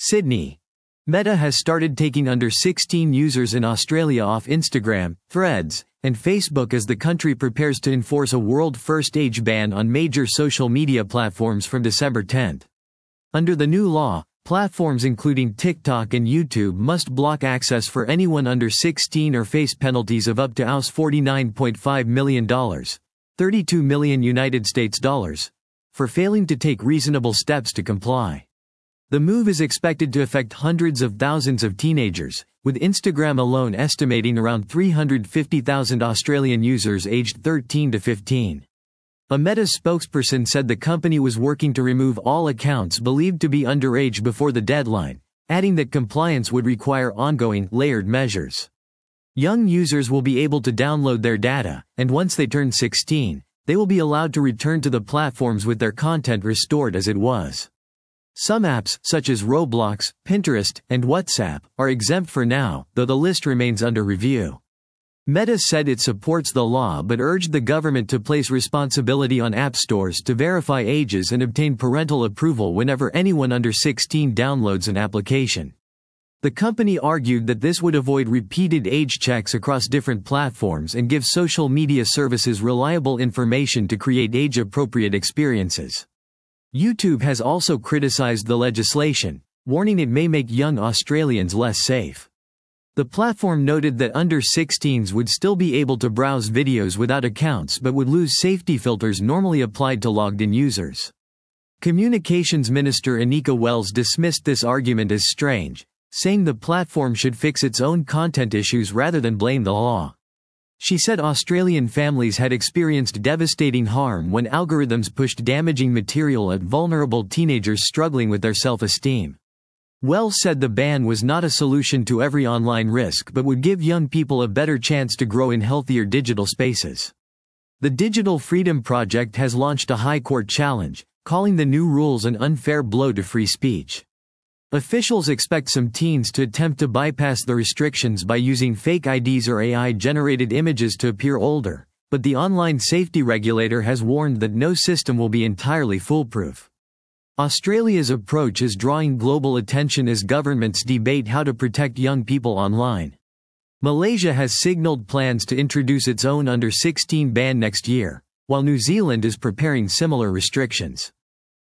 Sydney. Meta has started taking under 16 users in Australia off Instagram, Threads, and Facebook as the country prepares to enforce a world-first age ban on major social media platforms from December 10. Under the new law, platforms including TikTok and YouTube must block access for anyone under 16 or face penalties of up to $49.5 million, $32 million United States dollars, for failing to take reasonable steps to comply. The move is expected to affect hundreds of thousands of teenagers, with Instagram alone estimating around 350,000 Australian users aged 13 to 15. A Meta spokesperson said the company was working to remove all accounts believed to be underage before the deadline, adding that compliance would require ongoing, layered measures. Young users will be able to download their data, and once they turn 16, they will be allowed to return to the platforms with their content restored as it was. Some apps, such as Roblox, Pinterest, and WhatsApp, are exempt for now, though the list remains under review. Meta said it supports the law but urged the government to place responsibility on app stores to verify ages and obtain parental approval whenever anyone under 16 downloads an application. The company argued that this would avoid repeated age checks across different platforms and give social media services reliable information to create age-appropriate experiences. YouTube has also criticized the legislation, warning it may make young Australians less safe. The platform noted that under 16s would still be able to browse videos without accounts but would lose safety filters normally applied to logged-in users. Communications Minister Anika Wells dismissed this argument as strange, saying the platform should fix its own content issues rather than blame the law. She said Australian families had experienced devastating harm when algorithms pushed damaging material at vulnerable teenagers struggling with their self-esteem. Wells said the ban was not a solution to every online risk but would give young people a better chance to grow in healthier digital spaces. The Digital Freedom Project has launched a high court challenge, calling the new rules an unfair blow to free speech. Officials expect some teens to attempt to bypass the restrictions by using fake IDs or AI-generated images to appear older, but the online safety regulator has warned that no system will be entirely foolproof. Australia's approach is drawing global attention as governments debate how to protect young people online. Malaysia has signaled plans to introduce its own under-16 ban next year, while New Zealand is preparing similar restrictions.